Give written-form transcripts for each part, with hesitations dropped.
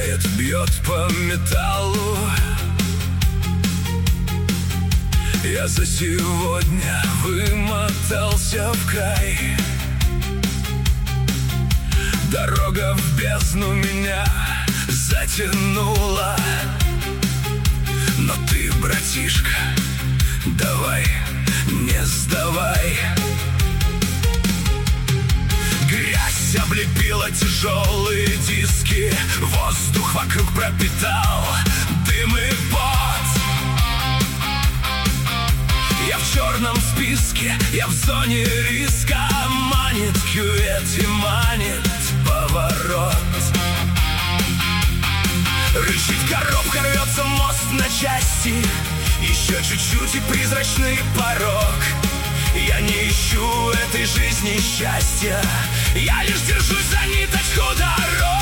ударяет, бьет по металлу. Я за сегодня вымотался в край. Дорога в бездну меня затянула. Но ты, братишка, давай, не сдавай. Грязь облепила тяжелые диски, воздух вокруг пропитал дым и пот. Я в черном списке, я в зоне риска. Манит кювет и манит поворот. Рычит коробка, рвется мост на части. Еще чуть-чуть и призрачный порог. Я не ищу этой жизни счастья, я лишь держусь за ниточку дорог.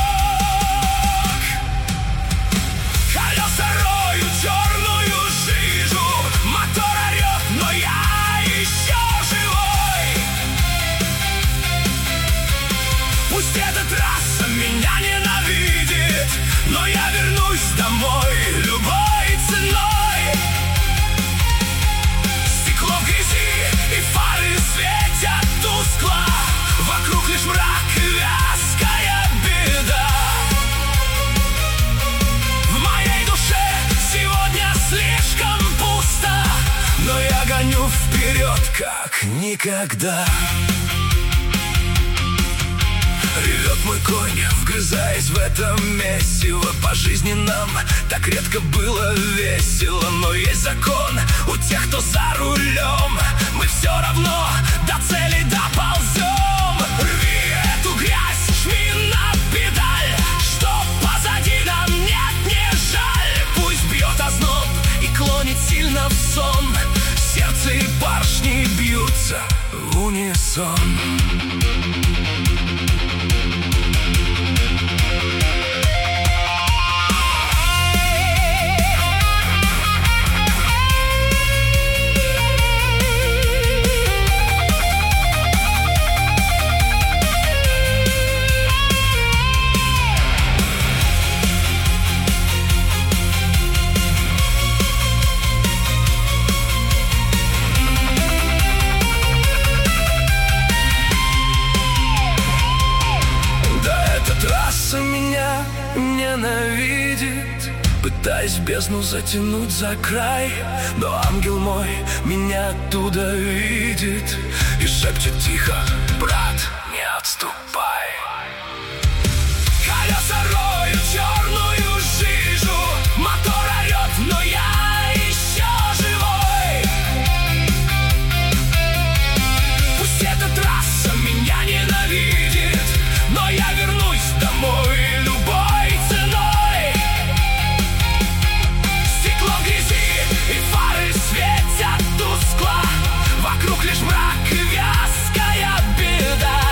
Колеса роют черную жижу, мотор орет, но я еще живой. Пусть эта трасса меня ненавидит, но я вернусь домой любой ценой. Стекло в грязи и фары светят тускло, вокруг лишь мрак и вязкая беда. В моей душе сегодня слишком пусто, но я гоню вперед как никогда. Ревет мой конь, вгрызаясь в это месиво. По жизни нам так редко было весело. Но есть закон у тех, кто за рулем. Мы все равно до цели доползем. Рви эту грязь, жми на педаль, что позади нам нет, не жаль. Пусть бьет озноб и клонит сильно в сон. Сердце и поршни бьются в унисон. Меня ненавидит, пытаясь бездну затянуть за край. Но ангел мой меня оттуда видит и шепчет тихо: брат, не отступай. Колеса роют черную жижу, мотор орет, но я еще живой. Пусть эта трасса меня ненавидит, но я вернусь домой любой ценой. Стекло в грязи и фары светят тускло, вокруг лишь мрак и вязкая беда.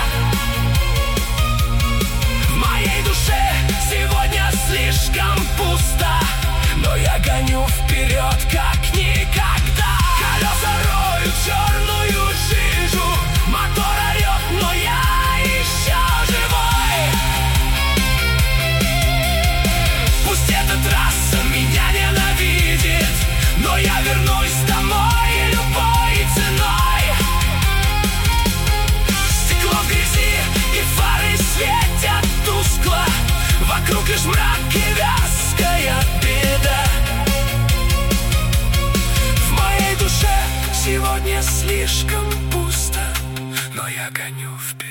В моей душе сегодня слишком пусто, но я гоню вперед как никогда. Колеса роют черную жижу, мотор орет, но я еще живой. Пусть эта трасса меня ненавидит, но я вернусь домой любой ценой. Стекло в грязи и фары светят тускло, вокруг лишь мрак и вязкая беда. В моей душе сегодня слишком пусто, но я гоню вперед.